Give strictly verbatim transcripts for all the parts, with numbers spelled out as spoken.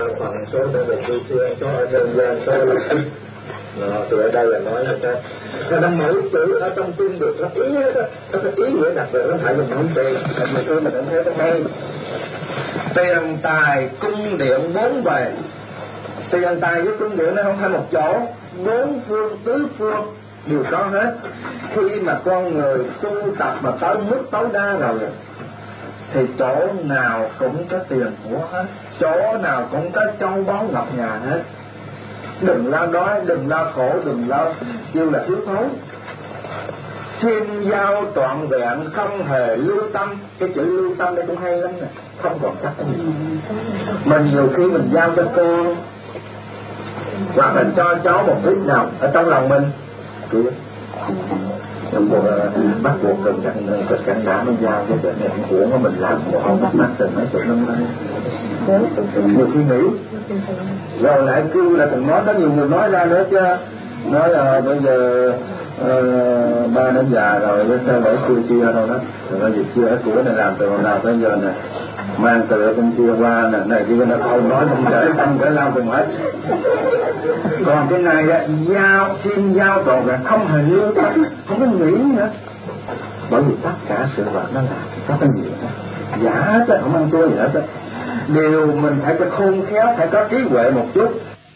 phần số đã được tu siêu số ở nhân gian số là nó từ ở đây là nói là cái nó đang mỗi chữ ở trong kinh được nó ý đó, nó có ý nghĩa đặc biệt, nó phải mình không tiền mình tôi mình không thấy nó hay. Tiền tài cung điện bốn bề, tiền tài với cung điện nó không phải một chỗ, bốn phương tứ phương đều có hết. Khi mà con người tu tập mà tới mức tối đa rồi thì chỗ nào cũng có tiền của hết, chỗ nào cũng có châu báu ngọc ngà hết. Đừng lo đói, đừng lo khổ, đừng lo kêu là thiếu thốn. Thiên giao trọn vẹn không hề lưu tâm. Cái chữ lưu tâm đây cũng hay lắm nè, không còn chắc cái gì. Mình nhiều khi mình giao cho con hoặc là cho cháu một ít nào ở trong lòng mình cứ nhưng mà bắt buộc cần cảnh cần cảnh đã mới giao cho chuyện này cũng của mình làm một ông bắt mắt từng mấy chục năm nay nhiều khi nghĩ rồi lại kêu là từng nói đó, nhiều người nói ra nữa chứ, nói là bây giờ uh, ba nó già rồi với sao để xưa chia đâu đó, rồi bây giờ chia cái của này làm từ hồi nào tới giờ này mang từ bên kia qua nè, này kia nó không nói không để không để làm cùng hết. Còn cái này á, giao xin giao toàn là không hề lưu tâm, không có nghĩ nữa, bởi vì tất cả sự vật nó là có cái gì đó giả chứ không ăn thua gì hết. Điều mình phải có khôn khéo, phải có trí huệ một chút.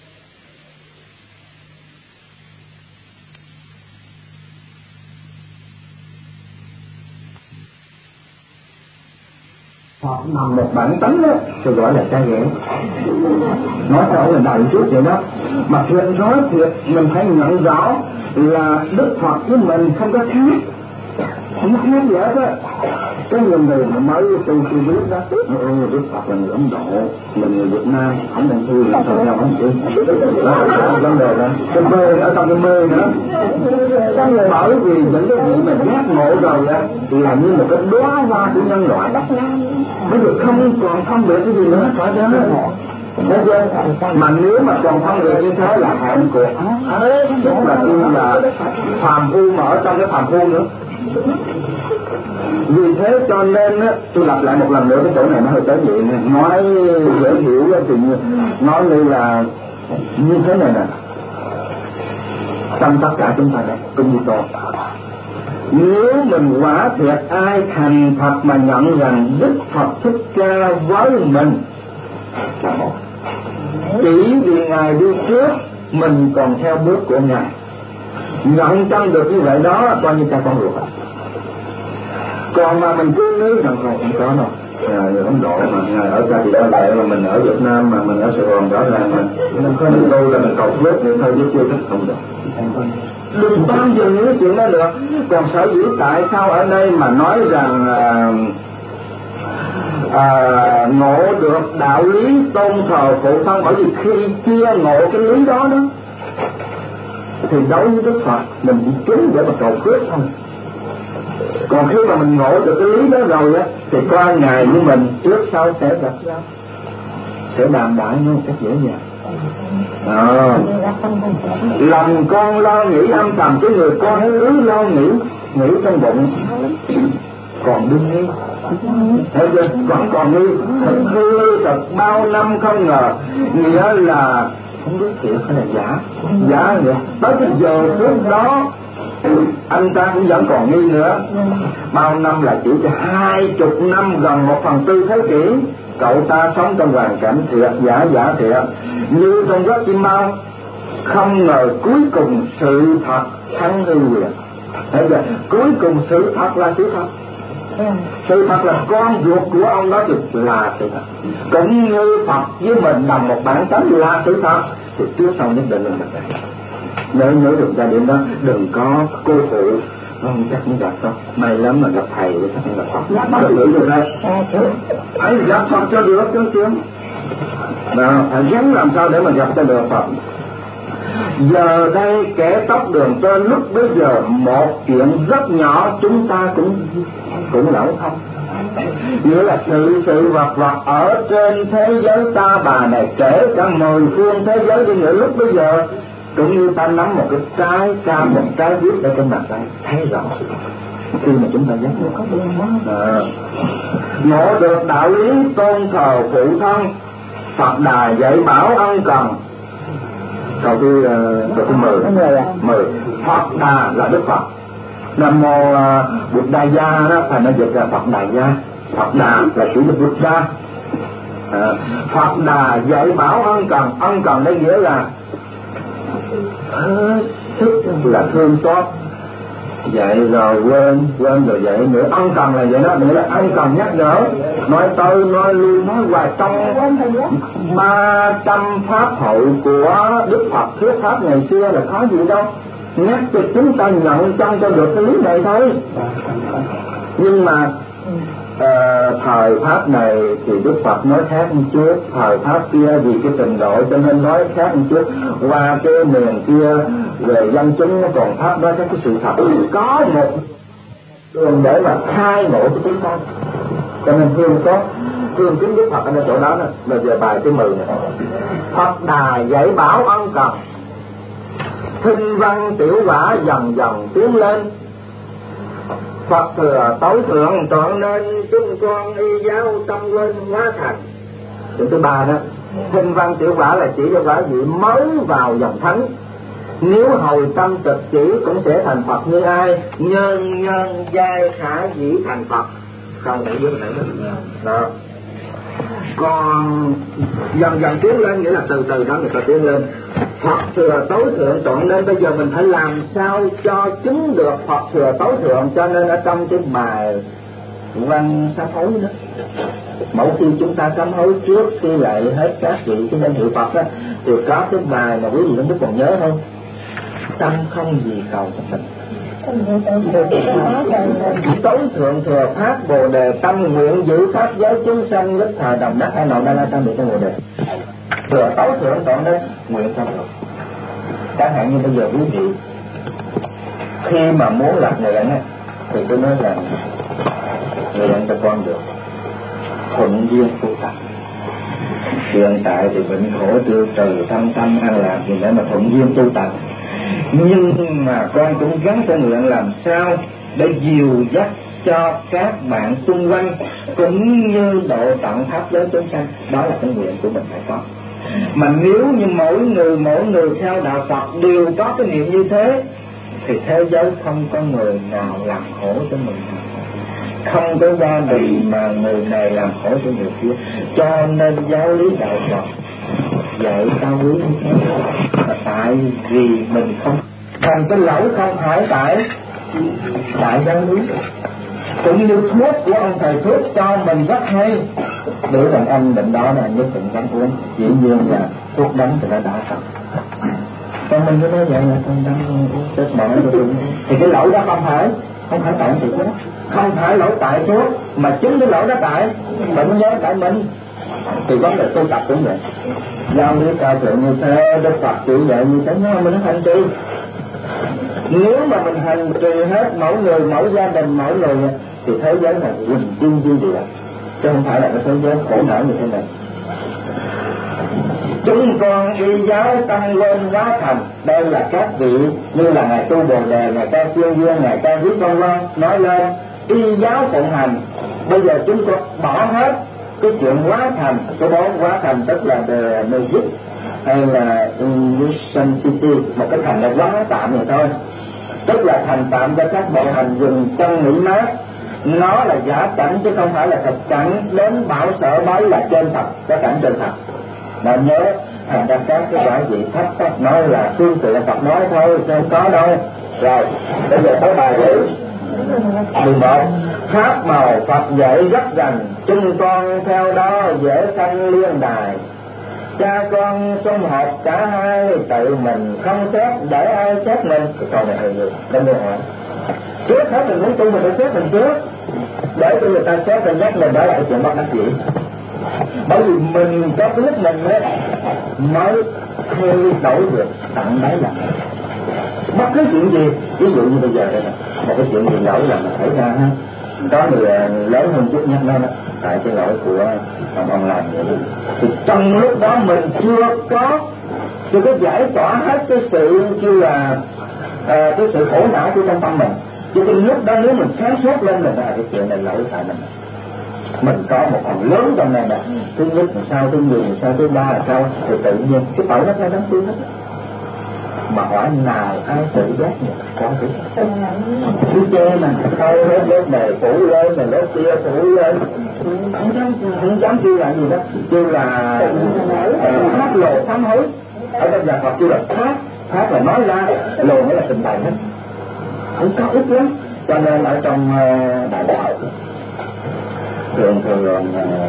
Họ nằm một bản tánh đó, tôi gọi là cha ghẻ. Nói theo là đạo trước vậy đó. Mà thiệt nói thiệt, mình phải nhận rõ là Đức Phật với mình không có khác, không có khác gì hết á. Cái nhiều người mà mới tu khi biết đó, ừ, Đức Phật là người Ấn Độ, mình người Việt Nam, không nên thương làm sao nhau không chứ. Đó là vấn đề đó. Cái mê ở trong cái mê nữa. Bởi vì những cái gì mà giác ngộ rồi á là như một cái đóa hoa của nhân loại. Bây giờ không còn phân biệt cái gì nữa phải đó. Thấy chưa? Mà nếu mà còn phân biệt như thế là hạnh cuộc, tức là như là phàm phu mà ở trong cái phàm phu nữa. Vì thế cho nên á, tôi lặp lại một lần nữa cái chỗ này nó hơi tế nhị nè, nói dễ hiểu thì nói như là như thế này nè. Trong tất cả chúng ta đây cũng như tôi, nếu mình quả thiệt ai thành thật mà nhận rằng Đức Phật Thích Ca với mình là một, chỉ vì Ngài đi trước mình còn theo bước của Ngài, nhận chân được như vậy đó coi như ta con ruột. Còn mà mình cứ nghĩ rằng không, không có đâu, Ngài người Ấn Độ mà Ngài ở ra thì ở lại mà mình ở Việt Nam mà mình ở Sài Gòn đó là mình có đi đâu là mình cầu phước vậy thôi chứ chưa thích không được. Đừng bao giờ những cái chuyện đó được. Còn sở dĩ tại sao ở đây mà nói rằng à, à, ngộ được đạo lý tôn thờ phụ thân, bởi vì khi chia ngộ cái lý đó đó thì đối với Đức Phật mình chỉ chứng để mà cầu phước thôi. Còn khi mà mình ngộ được cái lý đó rồi á thì qua Ngài với mình trước sau sẽ gặp nhau, sẽ đàm đạo nhau một cách dễ dàng. À, lòng con lo nghĩ âm thầm, cái người con cứ lo nghĩ nghĩ trong bụng còn đương nghi, thấy chưa? Vẫn còn nghi, thật hư thật bao năm không ngờ, nghĩa là không biết thiệt hay là giả, giả vậy. Tới cái giờ phút đó anh ta cũng vẫn còn nghi nữa. Bao năm là chỉ cho hai chục năm, gần một phần tư thế kỷ, cậu ta sống trong hoàn cảnh thiệt giả giả thiệt như trong giấc chim bao. Không ngờ cuối cùng sự thật thắng hư quyền. Thấy chưa? Cuối cùng sự thật là sự thật. Sự thật là con ruột của ông đó thì là sự thật. Cũng như Phật với mình nằm một bản tánh là sự thật, thì trước sau nhất định là mình đây. Nhớ nhớ được ra điểm đó, đừng có cô phụ. Không, chắc không gặp đâu. May lắm mà gặp thầy thì chắc không gặp Phật. Được hiểu rồi đây. Hãy gặp Phật cho được chứ chứ. Nào, phải gắng làm sao để mà gặp cho được Phật. Giờ đây kẻ tóc đường tên lúc bây giờ một chuyện rất nhỏ chúng ta cũng cũng lỡ không. Nghĩa là sự sự vật vật ở trên thế giới ta bà này, kể cả mười phương thế giới đi nữa, lúc bây giờ cũng như ta nắm một cái trái cam, một trái viết ở trên bàn tay, thấy rõ khi mà chúng ta giác ngộ. À, ngộ được đạo lý tôn thờ phụ thân Phật Đà dạy bảo ân cần. Câu thứ câu thứ mười mười Phật Đà là Đức Phật. Nam mô uh, Bụt Đà Gia đó phải nó dịch là Phật Đà Gia. Phật Đà là chữ được Bụt Đà. À, Phật Đà dạy bảo ân cần. Ân cần đây nghĩa là hết sức là thương xót. Dạy rồi quên, quên rồi dạy nữa. Ân cần là vậy đó, nghĩa là ân cần nhắc nhở. Nói tới, nói lui, nói hoài trong ba trăm pháp hội của Đức Phật thuyết pháp ngày xưa là có gì đâu. Nhắc cho chúng ta nhận chân cho được cái lý này thôi. Nhưng mà uh, thời pháp này thì Đức Phật nói khác một chút, thời pháp kia vì cái trình độ cho nên nói khác một chút. Qua cái miền kia về dân chúng nó còn pháp nói cái sự thật. Có một đường để mà khai ngộ cái tiếng con. Cho nên thương xót, thương kính Đức Phật ở chỗ đó đó. Là giờ bài thứ mười này. Phật Đà dạy bảo ân cần. Thinh văn tiểu quả dần dần tiến lên. Phật thừa tối thượng trọn nên chúng con y giáo tâm linh hóa thành. Điều thứ ba đó, thinh văn tiểu quả là chỉ cho quả vị mới vào dòng thánh. Nếu hồi tâm trực chỉ cũng sẽ thành Phật như ai. Nhân nhân giai khả dĩ thành Phật. Không phải dưới này đó. Còn dần dần tiến lên nghĩa là từ từ đó người ta tiến lên. Phật thừa tối thượng trọn nên bây giờ mình phải làm sao cho chứng được Phật thừa tối thượng. Cho nên ở trong cái bài văn sám hối đó, mỗi khi chúng ta sám hối trước khi lại hết các vị cái danh hiệu Phật đó, thì có cái bài mà quý vị không biết còn nhớ không? Tâm không gì cầu cho mình. Tối thượng thừa pháp bồ đề tâm nguyện giữ pháp giới chúng sanh nhất thời đồng đắc. Ai nội đa la tâm bị trong bồ đề thừa tối thượng chọn đấy nguyện tâm được. Chẳng hạn như bây giờ quý vị khi mà muốn lập nguyện thì tôi nói là nguyện cho con được thuận duyên tu tập. Hiện tại thì bệnh khổ tiêu trừ thâm tâm an lạc thì để mà thuận duyên tu tập. Nhưng mà con cũng gắng cho nguyện làm sao để dìu dắt cho các bạn xung quanh cũng như độ tận pháp giới chúng sanh. Đó là cái nguyện của mình phải có. Mà nếu như mỗi người mỗi người theo đạo Phật đều có cái niệm như thế thì thế giới không có người nào làm khổ cho mình, không có gia đình mà người này làm khổ cho người kia. Cho nên giáo lý đạo Phật dạy cao quý như thế là tại vì mình không thành cái lỗi không phải tại tại giáo lý. Cũng như thuốc của ông thầy thuốc cho mình rất hay, để rằng anh bệnh đó là nhất định dám uống, dĩ nhiên là thuốc đắng thì nó đã thật. Còn mình cứ nói vậy là con đắng uống chết bỏ rồi, thì cái lỗi đó không phải không phải tại thuốc, không phải lỗi tại thuốc, mà chính cái lỗi đó tại bệnh nhớ tại mình. Thì vấn đề tu tập cũng vậy, giáo lý cao thượng như thế, Đức Phật chỉ dạy như thế, nhưng mà mình hành trì. Nếu mà mình hành trì hết mỗi người, mỗi gia đình, mỗi người thì thế giới này quỳnh tiên duy địa, chứ không phải là cái thế giới khổ não như thế này. Chúng con y giáo tăng lên hóa thành. Đây là các vị như là ngài Tu Bồ Đề, ngài Ca Siêu Dương, ngài Ca Viết vân vân nói lên y giáo phụng hành. Bây giờ chúng con bỏ hết cái chuyện hóa thành, cái đó hóa thành tức là the magic hay là Illusion City, một cái thành là quá tạm vậy thôi, tức là thành tạm cho các bộ hành dùng chân nghỉ mát. Nó là giả cảnh chứ không phải là thật cảnh. Đến bảo sở mới là trên thật, cái cảnh trên thật. Mà nhớ thành ra các cái quả vị thấp thấp nói là phương tiện Phật nói thôi, chứ không có đâu. Rồi bây giờ tới bài thứ mười một. Pháp màu Phật dạy rất rằng chúng con theo đó dễ sanh liên đài. Cha con xung hợp cả hai, tự mình không xét để ai xét mình. Cái câu này hay nhiều, đến đây hỏi trước hết mình muốn tu mình phải xét mình trước, để cho người ta xét mình nhắc mình. Đó là cái chuyện bất đắc dĩ, bởi vì mình có cái lúc mình ấy, mới thay đổi được tận đáy lòng. Bất cứ chuyện gì, ví dụ như bây giờ đây nè, một cái chuyện gì lỗi là mình xảy ra ha, có người lớn hơn chút nhắc nó đó, tại cái lỗi của ông ông làm vậy. Thì trong lúc đó mình chưa có chưa có giải tỏa hết cái sự kêu là uh, cái sự khổ não của trong tâm mình. Cho nên lúc đó nếu mình sáng suốt lên mình là cái chuyện này lỗi tại mình, Mình có một phần lớn trong này nè, thứ nhất là sao, thứ nhì là sao, thứ ba là sao, thì tự nhiên cái tội nó nó tiêu hết. Mà hỏi nào ai tự giác được có thứ cứ che mà thôi hết lớp này phủ lên mà lớp kia phủ lên, không dám không dám kêu là gì đó, kêu là phát lộ sám hối. Ở trong nhà Phật kêu là phát, phát là nói ra, lộ nghĩa là trình bày hết, không có ít lắm. Cho nên ở trong đại đạo thường thường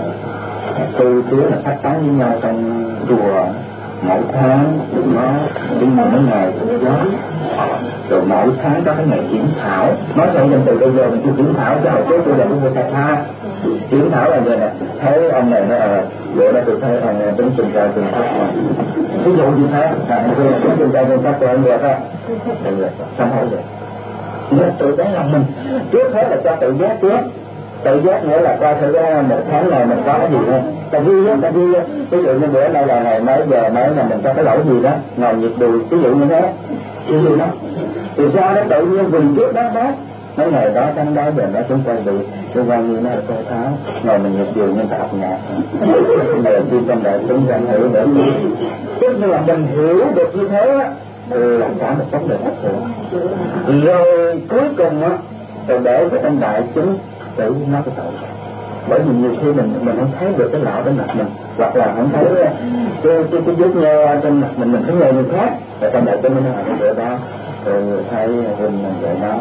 tu tiến là sách tán với nhau trong chùa mỗi tháng nó đến mỗi ngày đó, rồi mỗi tháng có cái ngày kiểm thảo. Nói theo danh từ bây giờ mình chưa kiểm thảo cho hồi trước tôi là cũng vô sai tha. Kiểm thảo là vậy nè, thấy ông này nó ờ vậy đó, tôi thấy ông này tính trình trai trình pháp mà ví dụ như thế là tôi tính trình trai trình pháp của ông được á, xong hỏi vậy nên tự thấy lòng mình trước hết là cho tự giác trước. Tự giác nghĩa là coi thử ra một tháng này mình có cái gì không, ta ghi á, ta ghi á. Ví dụ như bữa nay là ngày mấy giờ mấy là mình có cái lỗi gì đó, ngồi nhịp đùi, ví dụ như thế, ví dụ đó. Thì sao nó tự nhiên vì trước đó đó, mấy ngày đó tháng đó giờ nó chúng quay bị, tôi quan như nó là cô tháo, ngồi mình nhịp đùi như ta học nhạc, ngày tiên trong đại chúng ra hiểu để tức như là mình hiểu được như thế á, là cả một vấn đề hết rồi. Rồi cuối cùng á, rồi để cho trong đại chúng tự nói cái tội. Bởi vì nhiều khi mình mình không thấy được cái lọ trên mặt mình, hoặc là không thấy cái cái cái, cái vết nhơ trên mặt mình, mình thấy người người khác, và trong đại chúng mình nói cái điều đó, rồi thấy Huynh dạy nó,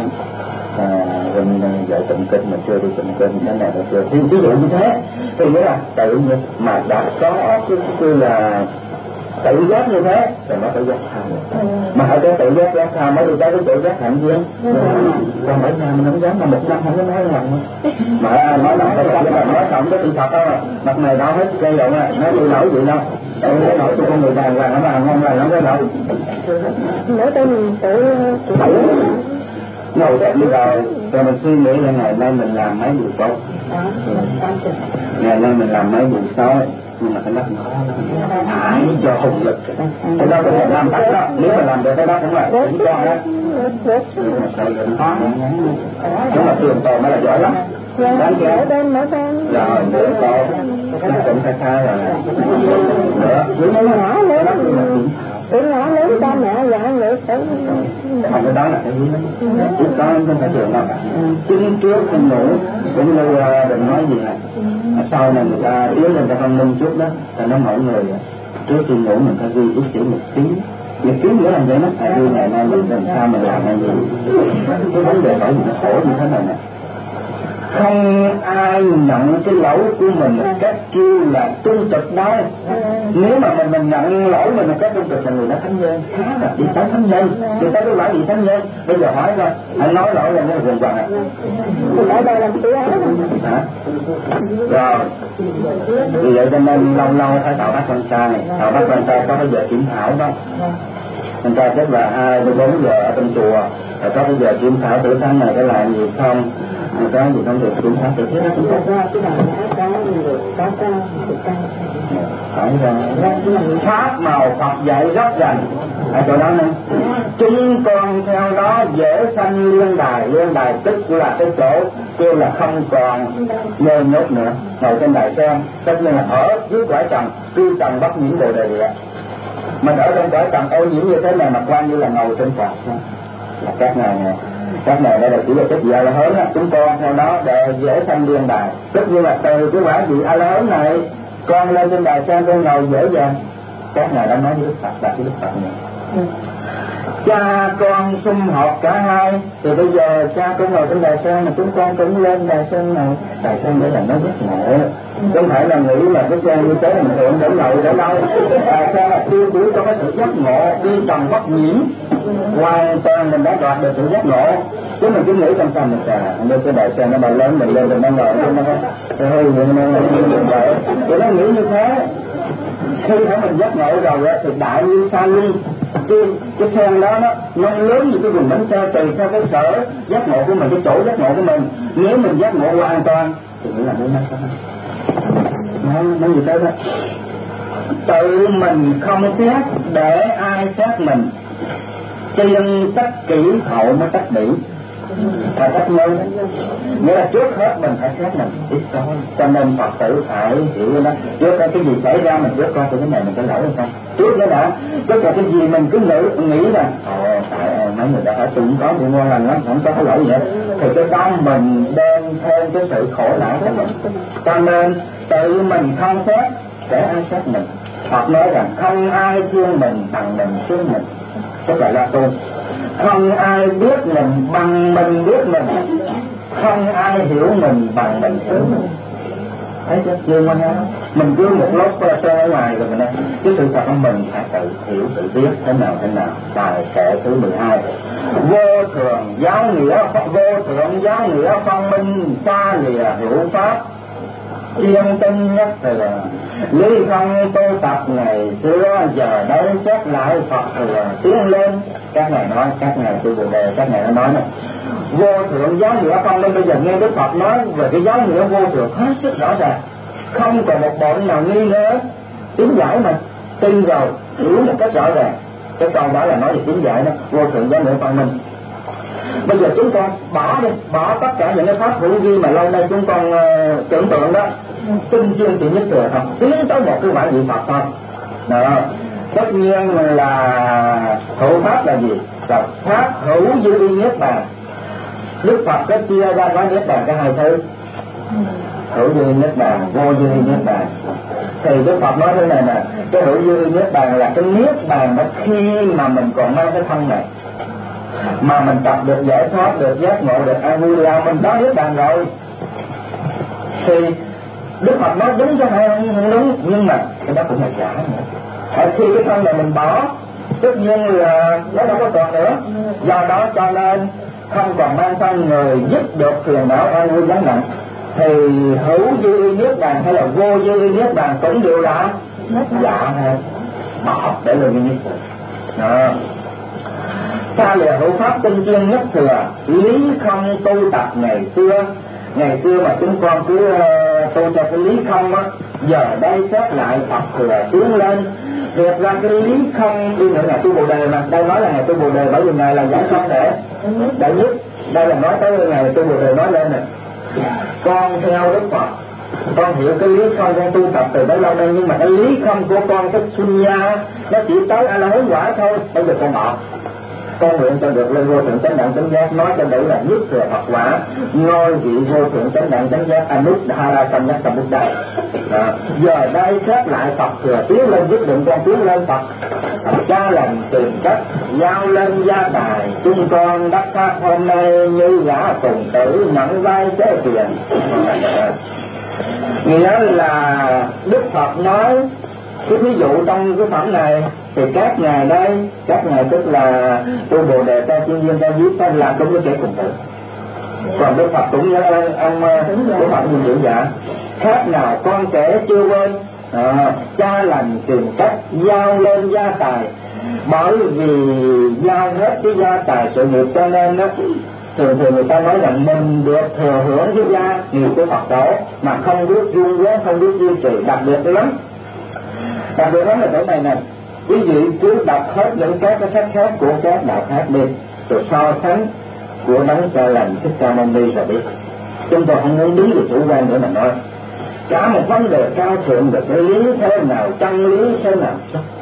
Huynh dạy tụng kinh mà chưa đi tụng kinh thế này là chưa. Thì ví dụ như thế, thì nghĩa là tự nhiên mà đã có cái cái là tự giác như thế rồi nó tự giác tham. Mà ở cái tự giác giác tham mới đi tới cái tự giác hạnh duyên. Còn ở nhà mình không dám, mà một năm không có nói lần mà nói nói nói nói xong cái sự thật đó, mặt này đau hết gây động à, nói tôi nổi gì đâu, tôi nói nổi tôi con người đàng hoàng nó mà ngon lành không có đâu. Nói tới mình tự tự ngồi dậy đi rồi, rồi mình suy nghĩ là ngày nay mình làm mấy điều tốt, ngày nay mình làm mấy điều xấu, nhưng mà cái đó khó lắm, hãy cho hùng lực, cái đó cũng là làm tắt đó, nếu mà làm được cái đó cũng là những con đó, nhưng mà sợ là khó, nhưng mà tiền tồn mới là giỏi lắm, đáng ghét, rồi tiền tồn, nó cũng khai khai rồi, nữa, những cái nhỏ nữa, tụi nhỏ lớn cha mẹ dạy vậy phải không, cái đó là cái gì đó, chứ có không phải trường đâu. Chứng trước khi ngủ cũng như đừng nói gì này, sau này người ta tiến lên ta văn minh chút đó, ta nói mọi người trước khi ngủ mình phải ghi ước chỉ một tiếng, một tiếng nữa làm vậy đó, ghi ngày nay mình làm sao mình làm cái gì, cái vấn đề bởi vì nó khổ như thế này nè. Không ai nhận cái lỗi của mình một cách kêu là trung thực đâu. Nếu mà mình mình nhận lỗi mình một cách trung thực là người đó thánh nhân, khá là đi tới thánh nhân, đi tới cái lỗi gì thánh nhân. Bây giờ hỏi coi, anh nói lỗi là nó là quần quần à? Ở đây làm gì hả? Rồi, vì vậy cho nên lâu lâu phải tạo bắt con trai, tạo bắt con trai có bây giờ kiểm thảo đó. Con trai chắc là hai đến bốn giờ ở trong chùa, rồi có bây giờ kiểm thảo tử sáng này có làm gì không? Có gì không được kiểm thảo tự thiết đó. Phải rồi. Pháp màu Phật dạy rất rành ở chỗ đó nè. Chúng con theo đó dễ sanh liên đài, liên đài tức là cái chỗ kêu là không còn nhơ nhốt nữa, ngồi trên đài sen, tất nhiên là ở dưới quả trần, cư trần bất nhiễm bồ đề địa. Mình ở trong quả trần ô nhiễm như thế này mà quan như là ngồi trên quả sen. Là các ngài này, các ngài đây là chỉ là cái gì là hớn á, chúng con theo đó để dễ sanh liên đài, tức như là từ cái quả vị a la hớn này con lên trên đài sen con ngồi dễ dàng. Các ngài đã nói với Đức Phật là cái Đức Phật này. Ừ. Cha con sum họp cả hai, thì bây giờ cha con ngồi trên đài sen mà chúng con cũng lên đài sen này, đài sen để là nó giác ngộ, không phải là nghĩ là cái sen như thế là mình tưởng để ngồi để đâu. Đài sen là tiêu biểu cho cái sự giác ngộ, đi trần bất nhiễm, hoàn toàn mình đã đoạt được sự giác ngộ. Chứ mình cứ nghĩ trong tâm mình là như cái đài sen nó bao lớn mình lên mình đang ngồi nó nó hơi vậy nó vậy, thì nó nghĩ như thế. Khi mà mình giác ngộ rồi á thì đại như sa ly, cái cái sen đó nó nó lớn như cái vùng bánh xe, tùy theo cái sở giác ngộ của mình, cái chỗ giác ngộ của mình. Nếu mình giác ngộ hoàn toàn thì nghĩa là muốn mất nó nó như thế đó. Tự mình không xét để ai xét mình, tiên tất kỹ hậu mới tất bỉ. là cách nhân. Nghĩa là trước hết mình phải xét mình ít coi, cho nên Phật tử phải hiểu đó. Trước cái gì xảy ra mình trước coi cái này mình có lỗi hay không. Trước đó đã, chứ còn cái gì mình cứ nghĩ, nghĩ là ồ tại mấy người đã phải tu có thì ngon lành lắm, không có cái lỗi gì hết. Thì cái đó mình đem thêm cái sự khổ não của mình. Cho nên tự mình không xét, để ai xét mình. Phật nói rằng không ai thương mình bằng mình thương mình, tức là La Tu. Không ai biết mình bằng mình biết mình, không ai hiểu mình bằng mình hiểu mình. Thấy chưa? Chưa mà nha. Mình cứ một lớp sơn ở ngoài rồi mình nói cái sự thật của mình phải tự hiểu tự biết thế nào thế nào. Bài kệ thứ mười hai. Vô thường giáo nghĩa, vô thượng giáo nghĩa phân minh, xa lìa hữu pháp, chuyên tinh nhất thừa. Lý không tu tập ngày xưa, giờ đây xét lại Phật thừa tiến lên. Các ngài nói, các ngài tu Bồ Đề, các ngài đã nói này. Vô thượng giáo nghĩa phân minh, bây giờ nghe Đức Phật nói về cái giáo nghĩa vô thượng hết sức rõ ràng, không còn một bọn nào nghi ngờ. Tiến giải mà tin rồi, hiểu một cách rõ ràng. Cái câu đó là nói về tiến giải đó, vô thượng giáo nghĩa phân minh. Bây giờ chúng con bỏ đi, bỏ tất cả những cái pháp hữu vi mà lâu nay chúng con uh, tưởng tượng đó, tinh chuyên chỉ nhất thừa thôi, tiến tới một cái quả vị Phật thôi. Đó. Tất nhiên là hữu pháp là gì? Là pháp hữu dư y niết bàn. Đức Phật có chia ra nói niết bàn có hai thứ, hữu dư y niết bàn, vô dư y niết bàn. Thì Đức Phật nói thế này nè, cái hữu dư y niết bàn là cái niết bàn đó khi mà mình còn mang cái thân này, mà mình tập được giải thoát, được giác ngộ, được an vui là mình đó niết bàn rồi. Thì Đức Phật nói đúng cho hay không đúng, nhưng mà cái đó cũng là giả nữa. Ở khi cái thân này mình bỏ, tất nhiên là nó đâu có còn nữa. Do đó cho nên không còn mang thân người dứt được phiền não an vui gánh nặng. Thì hữu dư y niết bàn hay là vô dư y niết bàn cũng đều là giả hay bỏ để lên như niết bàn. Xa lìa hữu pháp tinh chuyên nhất thừa, lý không tu tập ngày xưa. Ngày xưa mà chúng con cứ uh, tu cho cái lý không á, giờ đây xét lại Phật thừa tiến lên. Thiệt ra cái lý không đi nữa ngày tu Bồ Đề mà, đây nói là ngày tu Bồ Đề bởi vì ngày là giải không để đại nhất. Đây là nói tới ngày tu Bồ Đề nói lên nè. Con theo Đức Phật, con hiểu cái lý không, con tu tập từ bấy lâu nay, nhưng mà cái lý không của con, cái sunya nó chỉ tới A La Hán quả thôi. Bây giờ con bỏ, con nguyện cho được lên vô thượng chánh đẳng chánh giác, nói cho đấy là nhất thừa Phật quả, ngôi vị vô thượng chánh đẳng chánh giác Anuttara Samyaksambuddha. Giờ đây xét lại Phật thừa tiến lên, quyết định con tiến lên Phật. Cha lành tìm cách giao lên gia tài, chúng con đắc pháp hôm nay như gã cùng tử nhận vai chế tiền. Nghĩa là Đức Phật nói cái ví dụ trong cái phẩm này thì các ngài đây, các ngài tức là tu Bồ Đề, ta chuyên viên, ta viết, ta làm đúng với kẻ cùng tử. Còn Đức Phật cũng như ông, ông Đức Phật như vậy dạ. Khác nào con trẻ chưa quên, à, cha lành tìm cách giao lên gia tài. Bởi vì giao hết cái gia tài sự nghiệp cho nên đó, thường thường người ta nói rằng mình được thừa hưởng cái gia nghiệp của Phật tổ mà không biết dung quán, không biết duy trì, đặc biệt lắm. Đặc biệt lắm là chỗ này nè, quý vị cứ đọc hết những các cái sách khác của các đạo khác đi, rồi so sánh của đấng Cha Lành Thích Ca Mâu Ni rồi biết. Chúng tôi không muốn đứng về chủ quan nữa mà nói, cả một vấn đề cao thượng về cái lý thế nào, chân lý thế nào,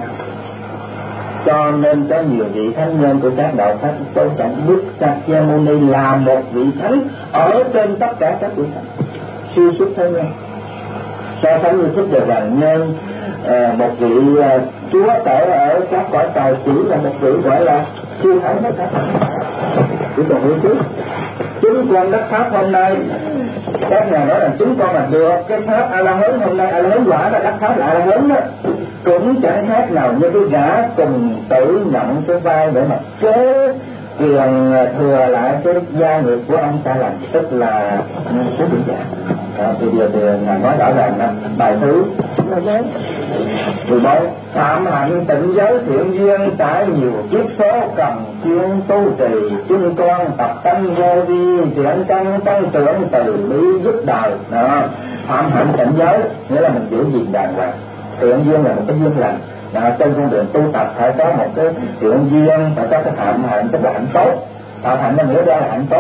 cho nên có nhiều vị thánh nhân của các đạo khác tôi chẳng biết Sakya Muni là một vị thánh ở trên tất cả các vị thánh siêu xuất thế nhân. So sánh như Thích Đề Hoàng Nhân, à, một vị uh, chúa tể ở các cõi trời chỉ là một vị gọi là siêu thánh hết thảy. Chỉ còn hiểu trước chúng con đắc pháp hôm nay, các nhà nói rằng chúng con là được cái pháp A La Hán hôm nay, A La Hán quả là đắc pháp là A La Hán đó, cũng chẳng khác nào như cái gã cùng tử nhận cái vai để mà kế truyền thừa lại cái gia nghiệp của ông Cha Lành, tức là số biển giả. À, thì giờ thì ngài nói rõ ràng là bài thứ mười bốn, phạm hạnh tịnh giới thiện duyên trải nhiều kiếp số cần chuyên tu trì, chúng con tập tâm vô vi thiện căn tăng trưởng từ bi giúp đời. Đó, phạm hạnh tịnh giới nghĩa là mình giữ gìn đàng hoàng, thiện duyên là một cái duyên lành. À, trên con đường tu tập phải có một cái thiện duyên, phải có cái phạm hạnh, tức là hạnh tốt. Phạm hạnh là nghĩa ra là hạnh tốt,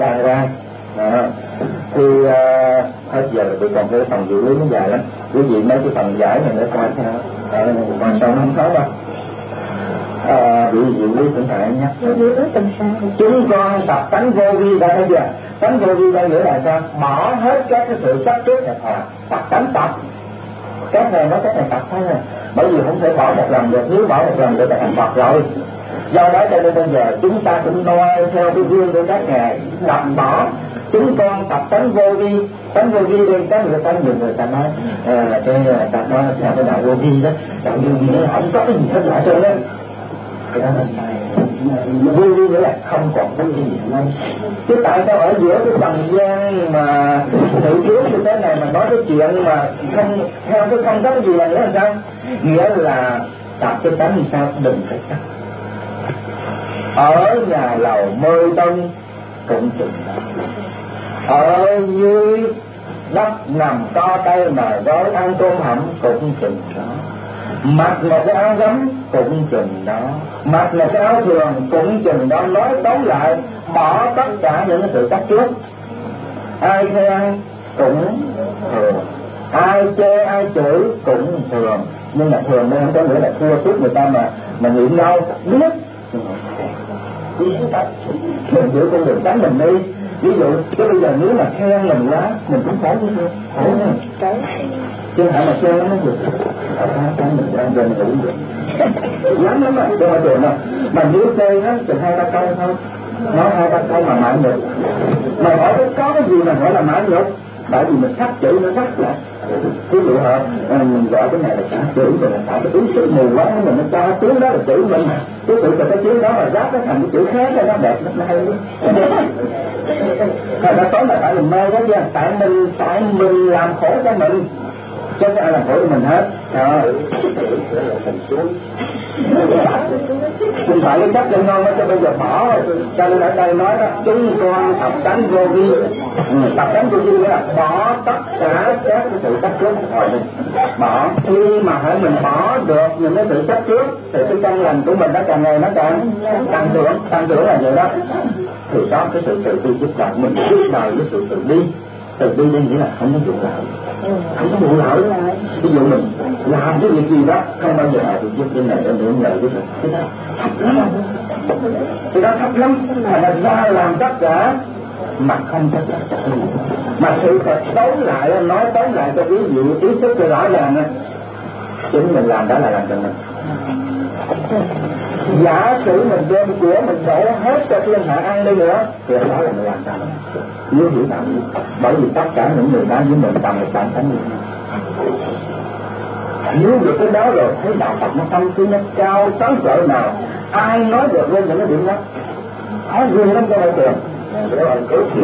đàng hoàng. À, thì uh, hết giờ tôi còn cái phần dự lý nó dài lắm, quý vị mấy cái phần giải này để coi theo, à, còn sau không khó đâu. À, bị dự lý cũng phải nhé. Chúng con tập tánh vô vi đã thấy chưa? Tánh vô vi đây nghĩa là sao? Bỏ hết các cái sự chấp trước hẹp hòi, tập tánh tập. Các này nói cái này tập thôi, bởi vì không thể bỏ một lần được, nếu bỏ một lần được là thành Phật rồi. Do đó cho nên bây giờ chúng ta cũng noi theo cái gương của các ngài, tập bỏ. Chúng con tập tánh vô vi. Tánh vô vi đây có người ta nhiều người ta nói à, cái ta nói theo cái đạo vô vi đó, đạo vô vi nó không có cái gì hết lại trơn đó. Cái đó là sai. Vô vi nghĩa là không còn cái gì nữa. Chứ tại sao ở giữa cái phần gian mà tự trước như thế này mà nói cái chuyện mà không theo cái không có cái gì là nữa là sao? Nghĩa là tập cái tánh như sao đừng phải cắt. Ở nhà lầu mơi tân cũng chừng đó. Ở dưới đất nằm co tay mà gói ăn tôm hẩm cũng chừng đó. Mặc một cái áo gấm cũng chừng đó. Mặc một cái áo thường cũng chừng đó. Nói tóm lại bỏ tất cả những sự cắt trước. Ai khen cũng thường, ai chê ai chửi cũng thường. Nhưng mà thường đây không có nghĩa là thua suốt người ta mà mà nghiện nhau biết. Mình giữ con đường tránh mình đi. Ví dụ chứ bây giờ nếu mà khen mình quá mình cũng khổ như thế, khổ nha. Chứ hả mà khen nó được ở cái mình đang trên ngủ được lắm lắm mà cho mọi chuyện mà mà nếu khen á chừng hai ba câu thôi, nói hai ba câu mà mãi nhục, mà hỏi có có cái gì mà gọi là mãi nhục, bởi vì mình sắc chữ nó sắc lại. Ví dụ hả mình gọi cái này là cả chữ rồi là tạo cái ý thức mù quá mình nó cho tiếng đó là chữ mình, cái sự cho cái tiếng đó mà ráp nó thành cái chữ khác cho nó đẹp nó hay lắm. Thật ra tối là tại mình mê đó chứ, tại mình tại mình làm khổ cho mình, chứ không ai làm khổ cho mình hết. Rồi không phải cái chấp lên ngon đó cho bây giờ bỏ. Cho nên ở đây nói đó, chúng con tập tánh vô vi. Ừ, tập tánh vô vi là bỏ tất cả các cái sự chấp trước rồi mình bỏ. Khi mà hãy mình bỏ được những cái sự chấp trước thì cái căn lành của mình nó càng ngày nó càng tăng trưởng, tăng trưởng là vậy đó. Thì đó cái sự tự bi giúp đỡ mình suốt đời với sự tự bi. Tự bi đây nghĩa là không có vụ lợi, không có vụ lợi. Ví dụ mình làm cái việc gì đó không bao giờ được giúp cái này để để nhờ giúp được, cái đó thấp lắm, cái đó thấp lắm. Mà ra làm tất cả mà không tất cả, mà sự thật tóm lại nói tóm lại cho ví dụ ý thức cho rõ ràng chính mình làm đó là làm cho mình. Giả sử mình đem của mình đổ hết cho thiên hạ ăn đi nữa thì đó là mình làm sao? Nếu hiểu đạo lý, bởi vì tất cả những người đó với mình bằng một bản tánh như nếu được cái đó rồi thấy đạo Phật nó tâm tư nó cao tới cỡ nào, ai nói được lên những cái điểm đó ai vui lắm cho mọi người. Để bạn cứu tiền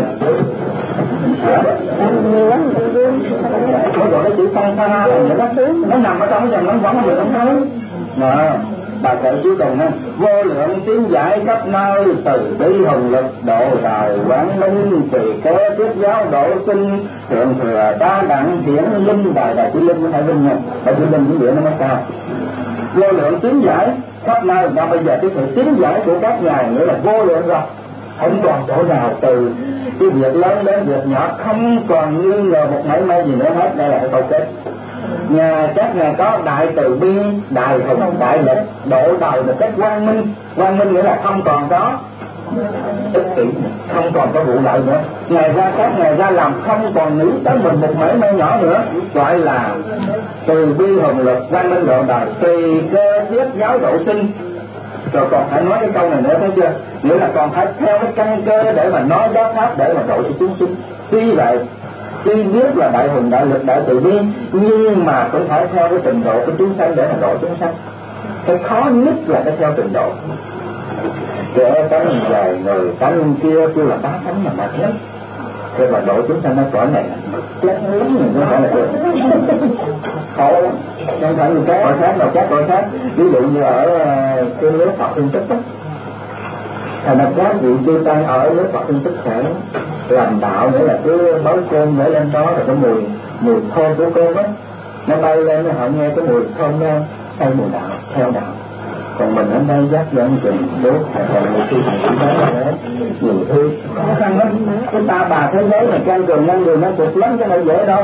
nhiều lắm nó gọi nó chữ phong pha là những cái thứ nó nằm ở trong cái dòng nó vẫn mình không thấy mà. Bà kể cuối cùng á, vô lượng tiếng giải khắp nơi từ bi hồng lực độ đời quán minh tùy cơ thuyết giáo độ sinh thượng thừa đa đẳng hiển linh bài đại chữ linh cũng phải linh nha, đại chữ linh cũng vậy nó mới cao. Vô lượng tiếng giải khắp nơi và bây giờ cái sự tiếng giải của các ngài nghĩa là vô lượng rồi, không còn chỗ nào từ cái việc lớn đến việc nhỏ không còn nghi ngờ một mảy may gì nữa hết. Đây là cái câu kết. Nhà các ngài có đại từ bi, đại hùng, đại lực, độ đời một cách quang minh. Quang minh nghĩa là không còn có ích kỷ, không còn có vụ lợi nữa. Ngài ra các ngài ra làm không còn nghĩ tới mình một mảy may nhỏ nữa, gọi là từ bi hùng lực, quang minh độ đời, tùy cơ thuyết giáo độ sinh. Rồi còn phải nói cái câu này nữa thấy chưa? Nghĩa là còn phải theo cái căn cơ để mà nói giáo pháp để mà độ cho chúng sinh. Tuy vậy tuy biết là đại hùng đại lực đại từ bi nhưng mà cũng phải theo cái trình độ của chúng sanh để mà độ chúng sanh. Cái khó nhất là cái theo trình độ. Kẻ cánh dài người cánh kia kêu là bá thánh mà mệt lắm. Thế mà độ chúng sanh nó cõi này chết lắm mình không phải là được. Khổ lắm. Không phải như các cõi khác nào các cõi khác. Ví dụ như ở cái nước Phật Thiên Tích đó. Thành ra các vị chư tăng ở nước Phật Thiên Tích sẽ làm đạo nghĩa là cứ bói cơm để lên đó rồi cái mùi mùi thơm của cơm á nó bay lên họ nghe cái mùi thơm đó say mùi đạo theo đạo. còn mình ở đây giác dẫn trình số còn người khi thằng cũng thấy là đấy nhiều thứ khó khăn lắm. Chúng ta bà thế giới này can cường năm người nó cực lắm chứ đâu dễ đâu.